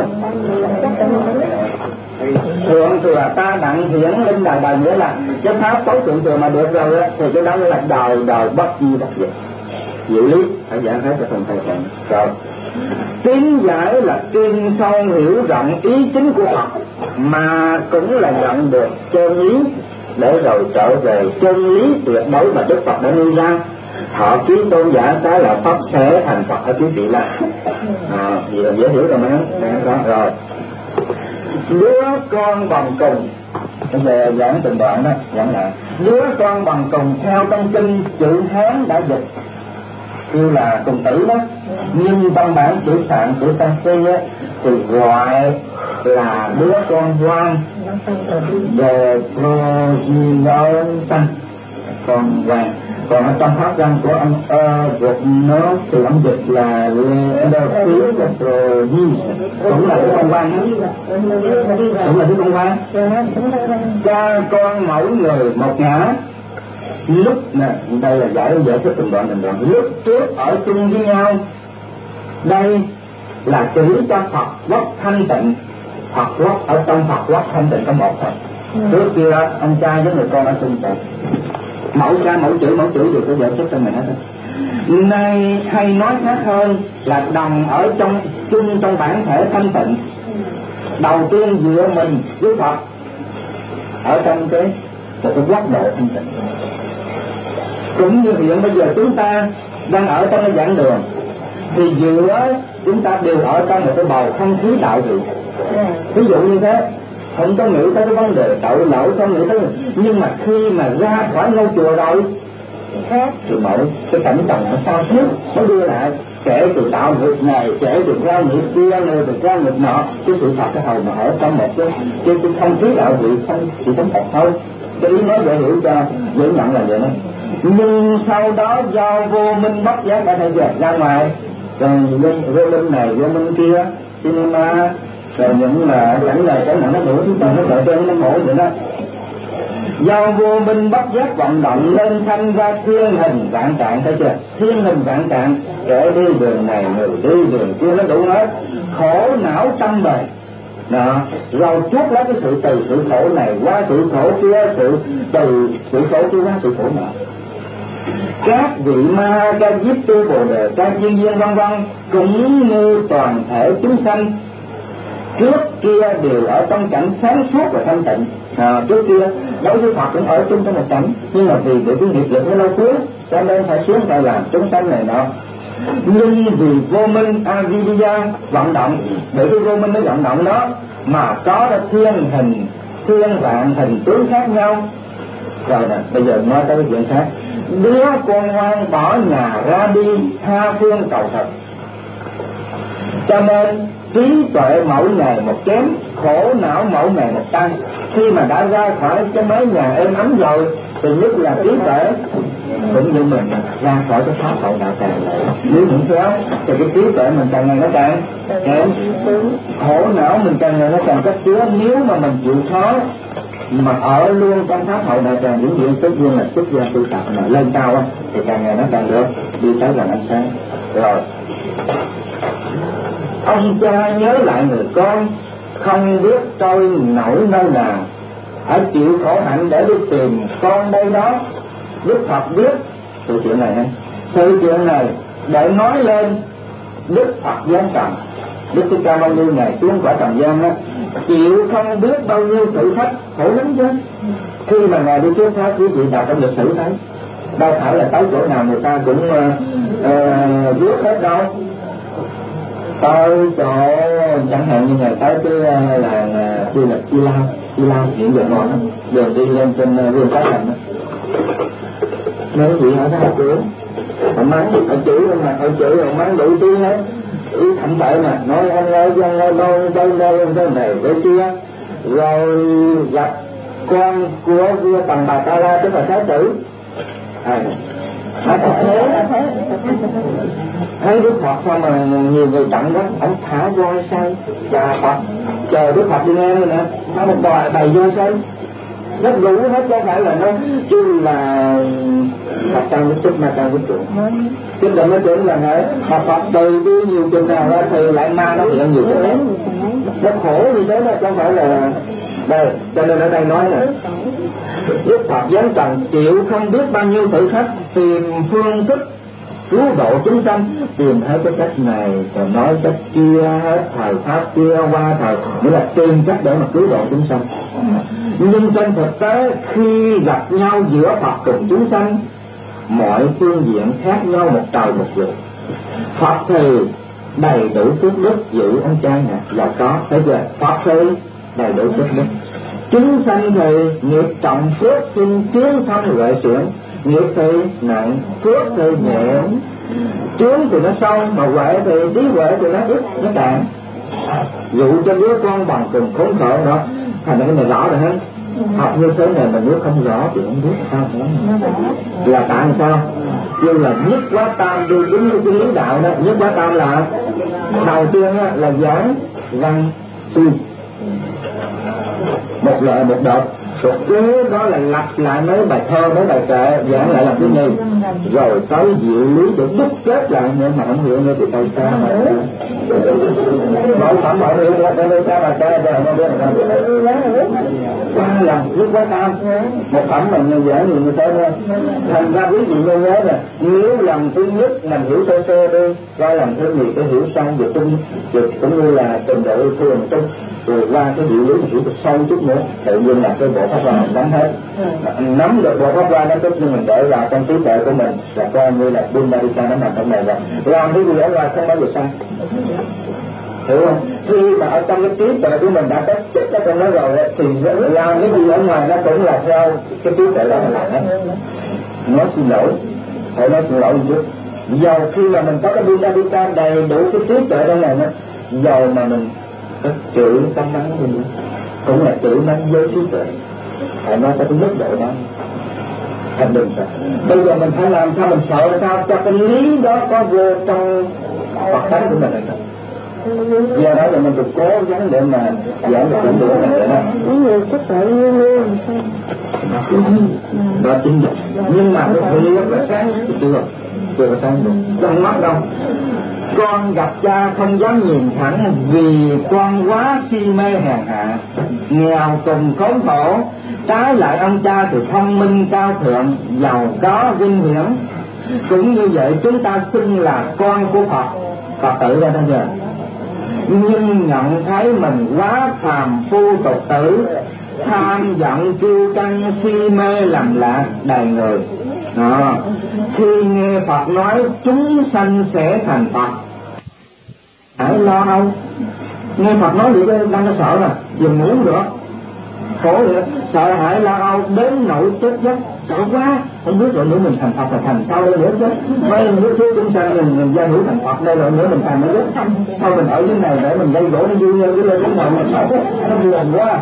Thượng thừa ta đặng hiển linh đài bài nghĩa là cái pháp tối thượng thừa mà được rồi á thì cái đó là đời đời bất di bất diệt. Diệu lý phải giảng hết cho phần thầy phận rồi. Tín giải là chuyên sâu hiểu rộng ý chính của Phật mà cũng là nhận được chân lý để rồi trở về chân lý tuyệt đối mà Đức Phật đã nêu ra. Thọ ký tôn giả đó là Pháp sẽ thành Phật ở quý vị là à, gì là dễ hiểu rồi mà đó rồi. Đứa con bằng cùng bây giờ giảng từng đoạn đó giảng lại. Đứa con bằng cùng theo trong kinh chữ Hán đã dịch kêu là cùng tử đó, nhưng văn bản chữ Phạn chữ Sanskrit á thì gọi là đứa con hoang về provision sanh con hoàng. Còn ở trong pháp văn của ông ơ vượt nó thì ông dịch là le phí là provision cũng là cái con hoang đó, cũng là cái con hoang. Cha con mỗi người một ngã. Lúc nè, đây là giải giải thích từng đoạn từng đoạn. Lúc trước ở chung với nhau, đây là chỉ cho Phật quốc thanh tịnh, Phật quốc ở trong Phật quốc thanh tịnh có một thôi. Trước kia anh trai với người con ở chung tịnh, mẫu cha mẫu chữ mẫu chữ đều có giải thích cho mình hết. Nay hay nói khác hơn là đồng ở trong chung trong bản thể thanh tịnh. Đầu tiên dựa mình với Phật ở trong cái một cái quốc độ thanh tịnh. Cũng như hiện bây giờ chúng ta đang ở trong cái giảng đường thì giữa chúng ta đều ở trong một cái bầu không khí đạo hiệu. Ví dụ như thế, không có nghĩ tới cái vấn đề tội lỗi, không nghĩ tới, nhưng mà khi mà ra khỏi ngôi chùa rồi khác thì mỗi cái cảnh trọng nó sao trước nó đưa lại kể từ đạo nghiệp này, kể từ rau nghiệp kia, nơi từ rau nghiệp nọ, cái sự thật cái hồi mà ở trong một cái cái, cái không khí đạo hiệu không chỉ có một thôi. Cái ý nói dễ hiểu cho dễ nhận là vậy đó. Nhưng sau đó do vô minh bất giác đã thể dệt ra ngoài, rồi vô minh này vô minh kia, cinema, rồi những là cảnh này cảnh nào nó đủ chúng ta nó sợ trên nó khổ vậy đó. Do vô minh bất giác vận động nên thành ra thiên hình vạn trạng, thấy chưa? Thiên hình vạn trạng, kẻ đi đường này người đi đường kia nó đủ hết, khổ não trăm bề. Đó, rồi chuốc lấy cái sự từ sự khổ này qua sự khổ kia, sự từ sự khổ kia qua sự khổ nọ. Các vị ma, các diếp tu bồ đề, các duyên viên vân vân cũng như toàn thể chúng sanh trước kia đều ở trong cảnh sáng suốt và thanh tịnh. À, trước kia đối với Phật cũng ở chung trong một cảnh, nhưng mà vì bị cái nghiệp lực nó lâu cuối cho nên phải xuống phải làm chúng sanh này nọ. Nhưng vì vô minh avidya vận động, bởi cái vô minh nó vận động đó mà có ra thiên hình, thiên vạn hình tướng khác nhau. Rồi nè, bây giờ nói tới cái chuyện khác. Đứa con ngoan bỏ nhà ra đi tha phương cầu thật, cho nên trí tuệ mỗi ngày một kém, khổ não mỗi ngày một tăng. Khi mà đã ra khỏi cái mái nhà êm ấm rồi thì nhất là trí tuệ cũng như mình ra khỏi cái pháp hậu đạo tràng. Nếu những khéo thì cái trí tuệ mình càng ngày nó càng kém, khổ não mình càng ngày nó càng chất chứa. Nếu mà mình chịu khó mà ở luôn trong pháp hậu đạo tràng vĩnh viễn tất nhiên là xuất gia tu tập mà lên cao á thì càng ngày nó càng được đi tới gần ánh sáng. Rồi ông cha nhớ lại người con không biết trôi nổi nơi nào, hãy chịu khổ hạnh để đi tìm con đây đó. Đức Phật biết sự chuyện này này, sự chuyện này để nói lên Đức Phật giáng trần, Đức Thích Ca Mâu Ni ngày xuống quả trần gian đó, chịu không biết bao nhiêu thử thách khổ lắm chứ. Khi mà ngài đi trước pháp, quý vị đọc trong lịch sử thấy đâu phải là tới chỗ nào người ta cũng uh, rước uh, hết đâu. Tới chỗ chẳng hạn như ngày tới cái làng du lịch Chi Lao, Chi Lao hiện giờ còn đó, đường đi lên trên vườn Thái Thành đó. Nếu chị ở đó cửa, họ mắng, họ chửi mà, họ chửi họ mắng đủ tiếng hết. Ý thậm tệ mà, nói anh ơi, anh ơi, đâu, đây, đây, đây này, đây kia. Rồi gặp con của vua Tần Bà Ta La, tức là Thái tử. À, Thái thế, thấy Đức Phật sao mà nhiều người tặng quá, ông thả voi say, và Phật chờ Đức Phật đi ngang rồi nè, thả một bò bầy voi say, nó đủ hết, không phải là nó chứ là học tăng với sức, ma tăng với trụ. Chứ đừng có tưởng là hả học Phật từ đi nhiều chừng nào ra thì lại ma nó hiện nhiều chừng nào. Nó khổ như thế đó, không phải là đây. Cho nên ở đây nói là Đức Phật giáng trần chịu không biết bao nhiêu thử thách, tìm phương thức cứu độ chúng sanh, tìm hết cái cách này rồi nói cách kia, hết thời pháp kia qua thời, nghĩa là tìm cách để mà cứu độ chúng sanh. Nhưng trên thực tế khi gặp nhau giữa Phật cùng chúng sanh, mọi phương diện khác nhau một trời một vực. Phật thì đầy đủ phước đức giữ ông cha nè, là có, thấy chưa? Phật thì đầy đủ phước đức. Chúng sanh thì nghiệp trọng phước xin kiến thông huệ xiển, nghiệp thì nặng, phước thì nhẹ. Chướng thì nó sâu, mà huệ thì trí huệ thì nó ít, nó cạn. Dụ cho đứa con bằng cùng khốn khổ đó, thành ra cái này rõ rồi hết. Học như thế này mà nếu không rõ thì không biết sao nữa. Là tại sao? Kêu là nhất quá tam đi đúng như cái lý đạo đó. Nhất quá tam là đầu tiên là giảng văn suy, một lời một đợt. Rồi kế đó là lặp lại mấy bài thơ, mấy bài kệ, giảng lại làm cái gì, rồi tới diệu lý để đúc kết lại. Nhưng mà không hiểu nữa thì tại sao mà bảo phẩm bảo hiểu ra cái sao mà cái rồi không biết là ba lần viết quá tam một phẩm mà như giảng nhiều như thế thôi. Thành ra quý vị nên nhớ là nếu lần thứ nhất mình hiểu sơ sơ đi, coi lần thứ nhì cái hiểu xong việc cũng việc cũng như là trình độ thường chung, rồi qua cái diệu lý hiểu được sâu chút nữa, tự nhiên là cái bộ pháp quan mình nắm hết. Nắm được bộ pháp quan nó tốt như mình để vào trong trí tuệ của mình, là coi như là Buddha nó nằm trong này rồi. Làm cái gì ở ngoài không bao giờ sai, hiểu không? Khi mà ở trong cái trí tuệ của mình đã có chất ở trong đó rồi thì làm cái gì ở ngoài nó cũng là theo cái trí tuệ đó mà làm hết. Nói xin lỗi, phải nói xin lỗi một chút. Dầu khi mà mình có cái Buddha đầy đủ cái trí tuệ trong này, dầu mà mình có chữ tâm đắng của mình cũng là chữ năng với trí tuệ, phải nói tới cái mức độ đó. Thành đừng sợ. Bây giờ mình phải làm sao mình sợ sao cho cái lý đó có vô trong Phật tánh của mình hay không. Do đó là mình được cố gắng để mà giảng được những điều này đó. Những người chất tự như luôn đó chính là. Nhưng mà cái thứ rất là sáng thì chưa chưa có sáng được, không mắt đâu. Con gặp cha không dám nhìn thẳng vì con quá si mê hèn hạ, nghèo cùng khốn khổ. Trái lại ông cha thì thông minh cao thượng, giàu có vinh hiển. Cũng như vậy chúng ta xưng là con của Phật, Phật tử ra thân giờ. Nhưng nhận thấy mình quá phàm phu tục tử, tham giận kiêu căng si mê lầm lạc đầy người. Đó. Khi nghe Phật nói chúng sanh sẽ thành Phật, hãy lo âu. Nghe Phật nói vậy đó, đang có sợ rồi, đừng muốn nữa, khổ vậy, sợ hãi lo âu đến nỗi chết giấc, sợ quá, không biết rồi nữa mình thành Phật là thành sao đây nữa chứ. Mấy nước thứ chúng sanh mình, mình gia hữu thành Phật đây rồi nữa mình thành nó chết, thôi mình ở dưới này để mình gây gỗ nó vui hơn cái lên cái ngồi mình sợ, nó buồn quá.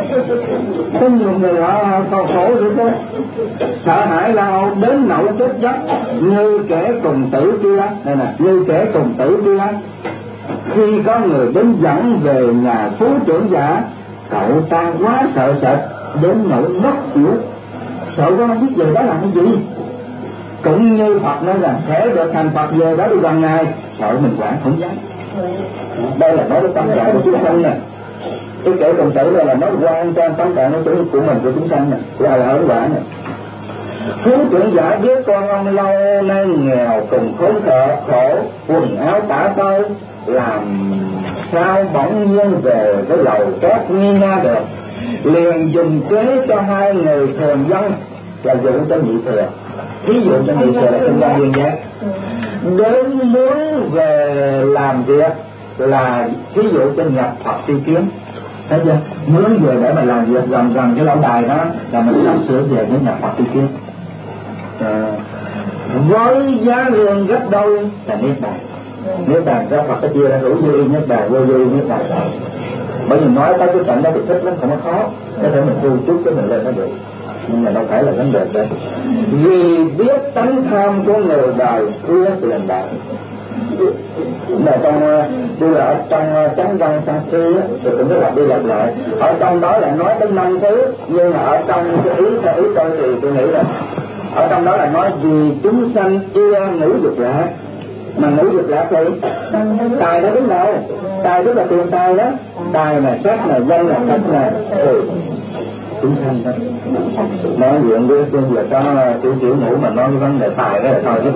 Có nhiều người họ còn khổ vậy chứ, sợ hãi lo âu đến nỗi chết giấc, như kẻ cùng tử kia, đây nè, như kẻ cùng tử kia. Khi có người đến dẫn về nhà phú trưởng giả, cậu ta quá sợ sệt đến nỗi mất xỉu, sợ quá không biết về đó làm cái gì. Cũng như Phật nói rằng sẽ được thành Phật về đó đi gần ngày, sợ mình quản không dám. Đây là nói cái tâm trạng của chúng sanh nè. Cái kẻ cùng tử đây là nói quan cho tâm trạng của mình, của chúng sanh nè, của ai ở quả nè. Phú trưởng giả biết con ông lâu nay nghèo cùng khốn khổ, khổ quần áo tả tơi, làm sao bỗng nhiên về cái lầu cát nghi na được, liền dùng kế cho hai người thường dân, là dụ cho nhị thừa, ví dụ cho nhị thừa là trung gian viên giác, đến muốn về làm việc là ví dụ cho nhập Phật tri kiến. Thấy chưa? Muốn về để mà làm việc gần gần cái lâu đài đó là mình sắp sửa về để nhập Phật tri kiến. À, với giá lương gấp đôi là niết bàn. Niết bàn ra Phật cái chia ra hữu dư y niết bàn, vô dư y niết bàn. Bởi vì nói tới cái cảnh đó thì thích lắm, không có khó, có thể mình tu chút cái mình lên nó được, nhưng mà đâu phải là vấn đề đó. Vì biết tánh tham của người đời ưa tiền bạc, mà trong tôi là ở trong chánh văn sang sư thì cũng rất là đi lặp lại, ở trong đó là nói tới năm thứ, nhưng mà ở trong cái ý theo ý tôi thì tôi nghĩ là ở trong đó là nói vì chúng sanh ưa ngũ dục lạc, mà ngũ dục lạc thì tài đó đứng đâu, tài tức là tiền tài đó, tài là sắc là danh là thật là ừ. Chúng sanh đó nói chuyện với trên giờ có tiểu tiểu ngủ mà nói cái vấn đề tài đó là thôi chứ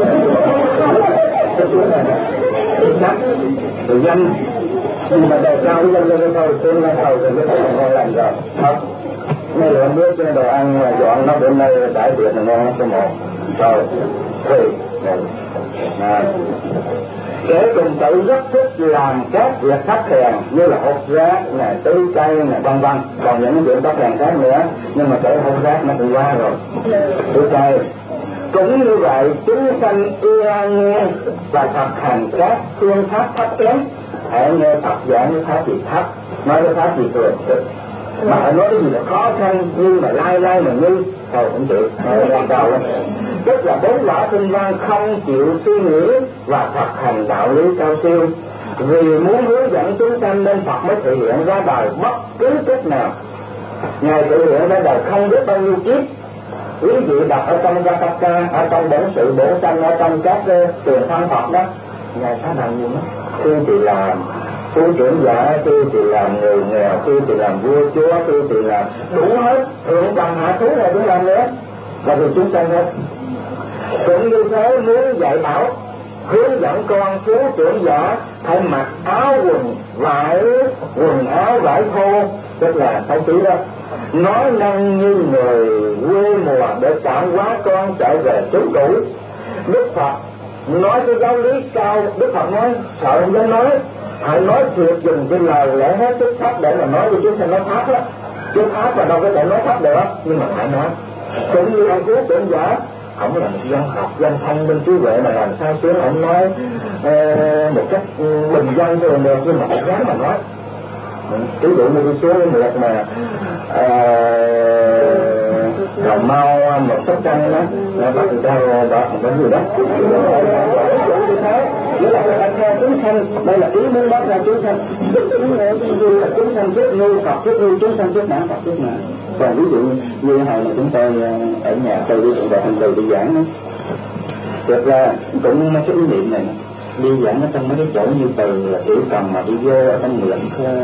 sắc rồi danh, nhưng mà đề cao cái danh lên thôi tương lai thôi thì cái này ngon lành rồi không. Ngay là biết cái đồ ăn là dọn nó bên đây đại biệt là ngon số một rồi thì à. Kẻ cùng tự rất thích làm các việc thấp hèn như là hột rác, này tưới cây, này vân vân, còn những việc thấp hèn khác nữa, nhưng mà kẻ hột rác nó cũng qua rồi, tưới cây. Cũng như vậy, chúng sanh ưa nghe và thực hành các phương pháp thấp kém. Hãy nghe Phật giảng cái pháp gì thấp, nói cái pháp gì thường trực, mà hãy nói cái gì là khó khăn nhưng mà lai lai mà như thôi cũng chịu, nói ra cao lắm. Tức là bốn quả tinh văn không chịu suy nghĩ và thực hành đạo lý cao siêu, vì muốn hướng dẫn chúng sanh nên Phật mới thể hiện ra đời bất cứ cách nào. Ngài thể hiện ra đời không biết bao nhiêu kiếp. Quý vị đọc ở trong Gataka, ở trong bổn sự bổ sanh, ở trong các tiền thân Phật đó, Ngài phá bằng nhiều lắm. Khi thì làm phu trưởng giả, khi thì làm người nghèo, khi thì làm vua chúa, khi thì làm đủ hết, thượng bằng hạ thứ này cũng làm nữa, là vì chúng sanh hết. Cũng như thế, muốn dạy bảo hướng dẫn con phú trưởng giả phải mặc áo quần vải, quần áo vải thô, tức là xấu xí đó, nói năng như người quê mùa để cảm hóa con trở về chốn cũ. Đức Phật nói cái giáo lý cao, Đức Phật nói sợ không dám nói, hãy nói thiệt dùng cái lời lẽ hết sức thấp để mà nói cho chúng sanh nó thấp đó, chứ thấp là đâu có thể nói thấp được, nhưng mà phải nói. Cũng như ông phú trưởng giả, ông là một dân học, dân thông minh trí huệ mà làm sao xuyến, ông nói uh, một cách bình dân thường được, nhưng mà ông dám mà nói. Ví dụ như đi xuống một mà đầu mau một sóc trăng đó, là bắt người ta đọt một cái gì đó. Nghĩa là phải theo chúng sanh, đây là ý muốn bắt ra chúng sanh. Chúng sanh trước ngu, Phật trước ngu, chúng sanh trước mãn, Phật trước mãn. Còn ví dụ như hồi mà chúng tôi ở nhà tôi đi tụng đạo hành từ đi giảng đó, thực ra cũng mấy cái ý niệm này đi giảng ở trong mấy cái chỗ như từ tiểu cầm mà đi vô ở trong miệng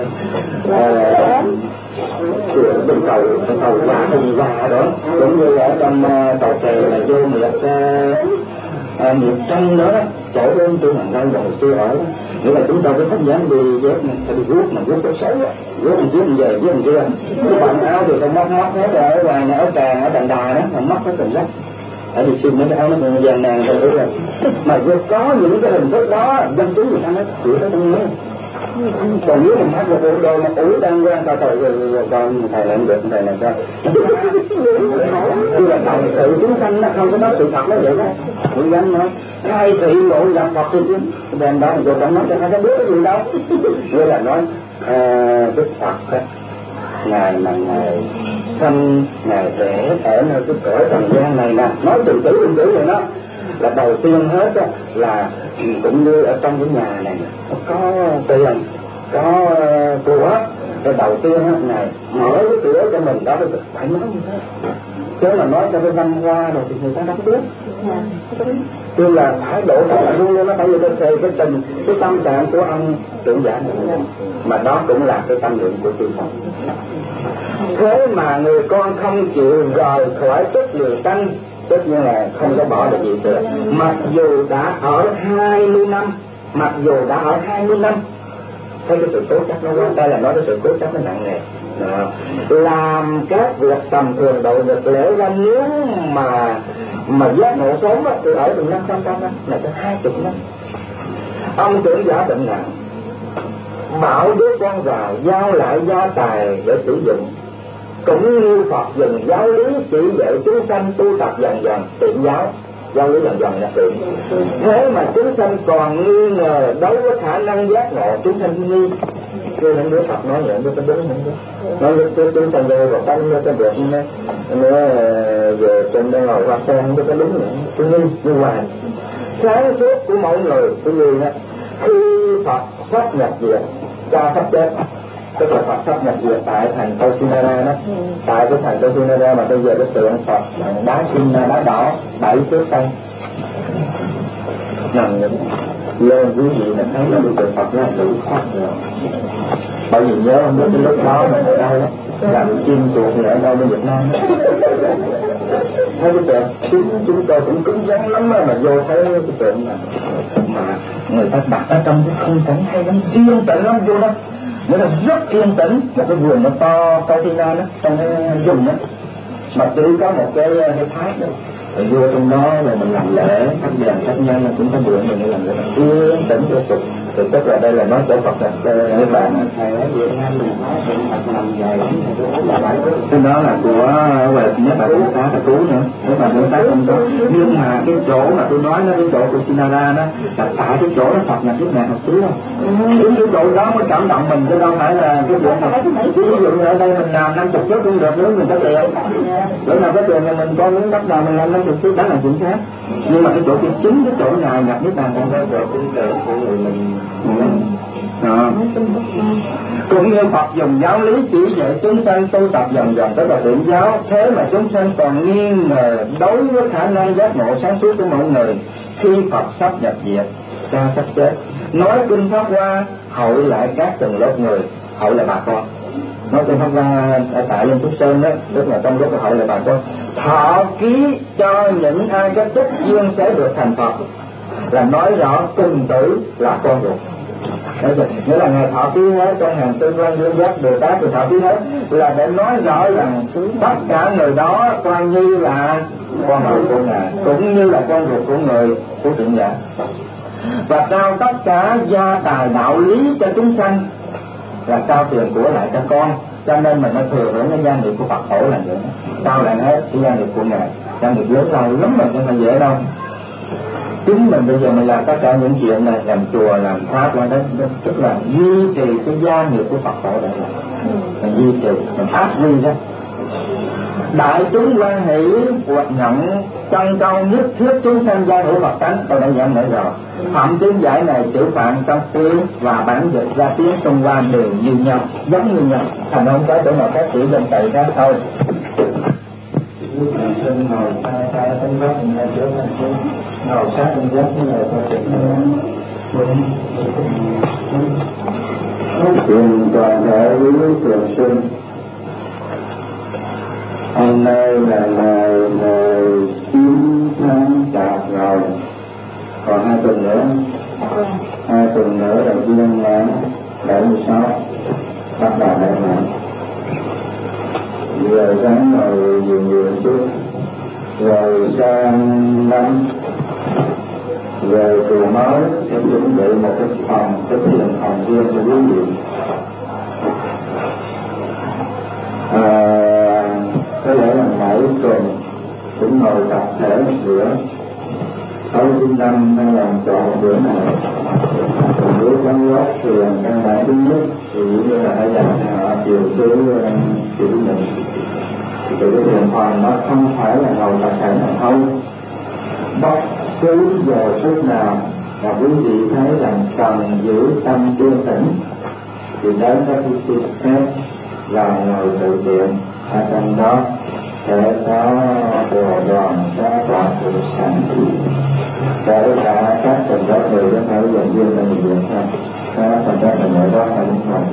trường bên cầu bên cầu qua hay gì qua đó, cũng như ở trong cầu kè là vô miệng miệng trong đó, chỗ bên tôi hàng đây rồi xưa ở, nghĩa là chúng ta phải không dám đi dép, phải đi guốc mà guốc xấu xấu á, guốc một chiếc về chiếc một kia, cái bạn áo thì không móc móc hết rồi, ở ngoài này ở tràng ở đàn đà đó mà móc hết từng lắm. Ở đi xin mấy cái áo nó còn vàng nàng rồi đấy, mà vừa có những cái hình thức đó dân chúng người ta nói chịu nó không nhớ. Còn nếu mình hát một bộ đồ mà ủ đang quen ta thời rồi con thầy này được thầy này sao như là đồng sự chúng sanh nó không có nói sự thật nó vậy đó, người dân nói hai thị ngộ nhập Phật thì chứ bên đó rồi trong nói cho hai cái biết cái gì đâu, như là nói Đức Phật á, ngài là ngài sanh ngài rẽ ở nơi cái cõi trần gian này nè, nói từ chữ từng chữ rồi đó, là đầu tiên hết á, là cũng như ở trong cái nhà này có tiền có của, rồi đầu tiên á, ngài mở cái cửa cho mình đó, phải nói như thế, chứ mà nói cho cái văn hoa rồi thì người ta đâu biết. Tức là thái độ thật là luôn luôn nó phải như cái cái tình cái tâm trạng của ông trưởng giả này, mà đó cũng là cái tâm niệm của chư Phật. Thế mà người con không chịu rời khỏi chất liều tanh, tất nhiên là không có bỏ được gì nữa, mặc dù đã ở hai mươi năm, mặc dù đã ở hai mươi năm, thấy cái sự cố chấp nó quá, đây là nói cái sự cố chấp nó nặng nề. Đó. Làm các việc tầm thường độ nhật lễ ra, nếu mà mà giác ngộ sớm á, thì ở từ năm trăm năm này tới hai chục năm. Ông trưởng giả bệnh nặng, bảo đứa con vào giao lại gia tài để sử dụng, cũng như Phật dùng giáo lý chỉ dạy chúng sanh tu tập dần dần tiện giáo, giáo lý dần dần là tiện. Thế mà chúng sanh còn nghi ngờ đối với khả năng giác ngộ, chúng sanh nghi. Khi những đứa Phật nói vậy, đứa có đúng không? Nói với chúng sanh rồi còn tánh nó có được nó về trên đây ngồi qua xe không có đúng nữa, tôi nghi như hoài. Sáng suốt của mọi người, tôi nghi đó, Khi Phật sắp nhập diệt cha sắp chết, tức là Phật sắp nhập diệt tại thành Kausinara đó, tại cái thành Kausinara mà bây giờ cái tượng Phật bằng đá kim đá đỏ bảy trước tay nằm lên quý vị là thấy là cái tượng Phật nó đủ khác rồi. Bởi vì nhớ không biết cái lúc đó mình ở đâu đó làm chim chuột thì ở đâu bên Việt Nam thấy cái tượng chúng, chúng tôi cũng cứng rắn lắm mà, mà vô thấy cái tượng mà, mà người ta đặt ở trong cái không cảnh hay lắm, yên tĩnh lắm vô đó, nghĩa là rất yên tĩnh, một cái vườn nó to to thiên nam đó trong cái vùng đó mà chỉ có một cái cái tháp đó. Rồi vô trong đó rồi mình làm lễ các dàn các nhân cũng có bữa mình làm lễ yên tĩnh vô tục. Thì tức là đây là nói chỗ Phật là cái bàn thầy ở Việt Nam mình nói tượng Phật nằm dài cái đó là của về nhất là Bồ Tát là Cứu nữa, nếu mà Bồ Tát không có. Nhưng mà cái chỗ mà tôi nói nó cái chỗ của Sinara đó là tại cái chỗ đó Phật là Đức Mẹ Học Xứ không? Chính cái chỗ đó mới cảm động mình chứ đâu phải là cái chuyện mà ví dụ như ở đây mình làm năm chục chút cũng được nếu mình có tiền. Nếu nào có tiền thì mình có miếng đất nào mình làm năm chục chút đó là chuyện khác. Nhưng mà cái chỗ kia chính cái chỗ nào nhập Niết Bàn không có chỗ cũng được của người mình. À. Cũng như Phật dùng giáo lý chỉ dạy chúng sanh tu tập dần dần tới bậc điện giáo, thế mà chúng sanh còn nghi ngờ đối với khả năng giác ngộ sáng suốt của mọi người. Khi Phật sắp nhập diệt, cha sắp chết, nói kinh Pháp Hoa hội lại các tầng lớp người, hội là bà con. Nói kinh Pháp Hoa ở tại Linh Phúc Sơn đó, tức là trong lúc hội là bà con, thọ ký cho những ai có chất duyên sẽ được thành Phật, là nói rõ cùng tử là con ruột. Nghĩa là Ngài thọ ký hết trong hàng Tương Lai Dương Giác Bồ Tát thì thọ ký hết là để nói rõ rằng tất cả người đó coi như là con ruột của Ngài, cũng như là con ruột của người của thiện giả, và trao tất cả gia tài đạo lý cho chúng sanh, là trao tiền của lại cho con. Cho nên mình mới thừa hưởng cái gia nghiệp của Phật tổ là vậy, trao lại hết cái gia nghiệp của Ngài. Gia nghiệp lớn lao lắm mà không phải dễ đâu. Chính mình bây giờ mình làm tất cả những chuyện này, làm chùa, làm pháp là đó, tức là duy trì cái gia nghiệp của Phật tổ để làm, mình duy trì, mình áp huy đó. Đại chúng quan hỷ hoặc nhận chân câu nhất thiết chúng sanh gia hữu Phật tánh, tôi đã giảng lại rồi. Phạm tiếng giải này chữ Phạn trong tiếng và bản dịch ra tiếng Trung Hoa đều như nhau, giống như nhau, thành không có chỗ nào khác chữ dân tày khác thôi. Lúc mình sinh ngồi xa xa tính gốc mình hay chứa thành phố ngồi sát tính gốc như là tôi sẽ chuyện toàn thể quý trường sinh. Hôm nay là ngày mười chín tháng Chạp rồi, còn hai tuần nữa, hai tuần nữa đầu tiên là bảy mươi sáu bắt đầu đại mạng. Giờ sáng ngồi nhiều nhiều chút, rồi sang năm, rồi từ mới sẽ chuẩn bị một cái phòng, cái thiền phòng riêng cho quý vị. À, có lẽ là mỗi tuần cũng ngồi tập thể một bữa, tối thứ năm hay làm chọn một bữa này. Bữa đóng góp thiền căn bản thứ nhất thì như là đã dành họ chiều thứ chữ mình. Thì cái thiền phòng nó không phải là ngồi tập thể nào không. Bất cứ giờ phút nào mà quý vị thấy rằng cần giữ tâm yên tĩnh thì đến các cái sự phép và ngồi tự tiện ở trong đó sẽ có bồ đoàn sẽ có sự sẵn kể cả các tình đó người có thể dành riêng cho người Việt thôi, các tình đó là người đó phải đúng rồi.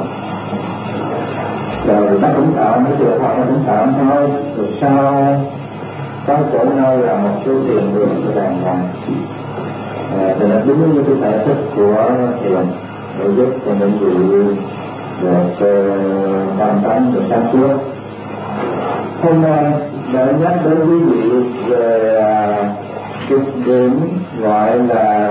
Rồi ta cũng tạo mấy việc họ cũng tạo thôi, rồi sau có chỗ nơi là một số tiền đường của đàng hoàng, thì là đúng như cái thể thức của thiền để giúp cho những vị được tam tánh được sáng suốt. Hôm nay đã nhắc đến quý vị về cái điểm gọi là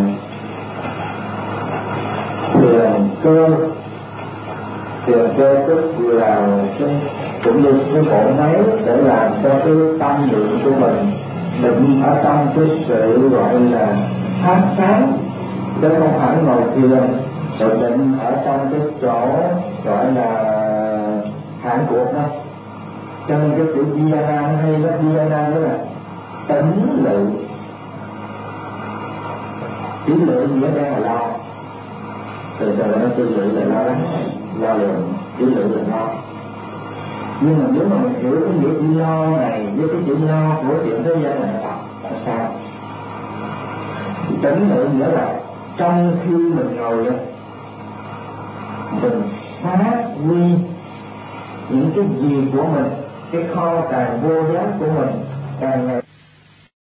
thiền cơ. Thiền cơ tức là cái cũng như cái bộ máy để làm cho cái tâm niệm của mình định ở trong cái sự gọi là phát sáng, chứ không phải ngồi thiền rồi định ở trong cái chỗ gọi là hạn cuộc đó. Cho nên cái chữ Dhyana hay đó, Dhyana đó là tĩnh lự. Tĩnh lự nghĩa đen là lo, từ từ nó tư lự là lo lắng, lo lượng, tư lự là lo. Nhưng mà nếu mà mình hiểu cái nghĩa chữ lo này với cái chữ lo của chuyện thế gian này là sao? Tỉnh ngộ nghĩa là trong khi mình ngồi đó, mình phát huy những cái gì của mình, cái kho tàng vô giá của mình càng ngày